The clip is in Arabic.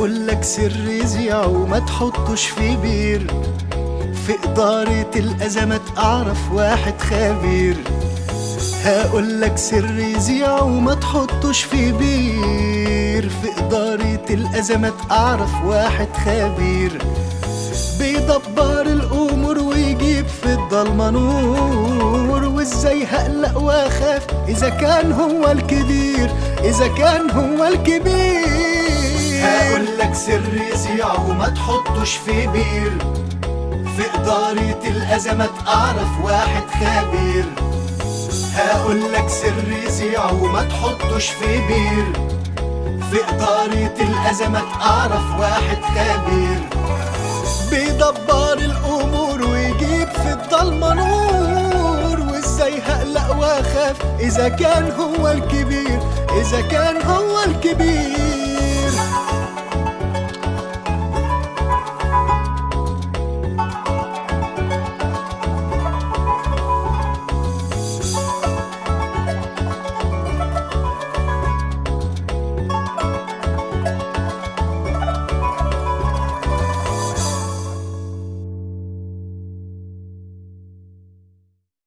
هقولك سر يذيع وما تحطوش في بير، في إدارة الأزمات أعرف واحد خبير. هقولك سر يذيع وما تحطوش في بير، في إدارة الأزمات أعرف واحد خبير، بيدبر الأمور ويجيب في الضلمة نور. وإزاي هقلق وأخاف إذا كان هو الكبير، إذا كان هو الكبير. هقولك سر يذيع وما تحطوش في بير، في إدارة الأزمات أعرف واحد خبير. هقولك سر يذيع وما تحطوش في بير، في إدارة الأزمات أعرف واحد خبير، بيدبر الأمور ويجيب في الضلمة نور. وإزاي هقلق وأخاف إذا كان هو الكبير، إذا كان هو الكبير.